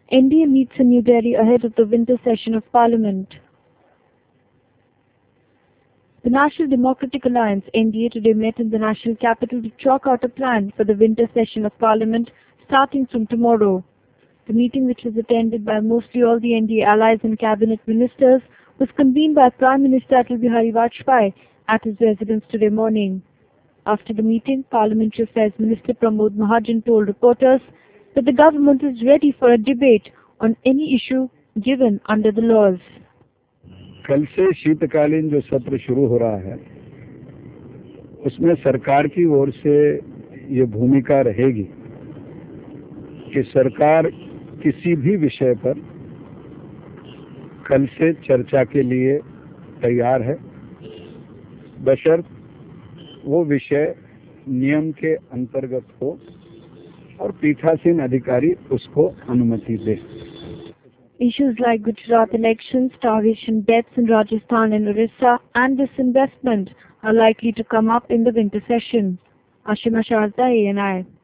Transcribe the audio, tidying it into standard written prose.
NDA meets in New Delhi ahead of the winter session of Parliament. The National Democratic Alliance (NDA) today met in the national capital to chalk out a plan for the winter session of Parliament starting from tomorrow. The meeting, which was attended by mostly all the NDA allies and cabinet ministers, was convened by Prime Minister Atal Bihari Vajpayee at his residence today morning. After the meeting, Parliamentary Affairs Minister Pramod Mahajan told reporters that the government is ready for a debate on any issue given under the laws. कल से शीतकालीन जो सत्र शुरू हो रहा है उसमें सरकार की ओर से ये भूमिका रहेगी कि सरकार किसी भी विषय पर कल से चर्चा के लिए तैयार है, बशर्ते वो विषय नियम के अंतर्गत हो और पीठासीन अधिकारी उसको अनुमति दे. Issues like Gujarat elections, starvation deaths in Rajasthan and Orissa, and disinvestment are likely to come up in the winter session. Ashima Sharda, ANI.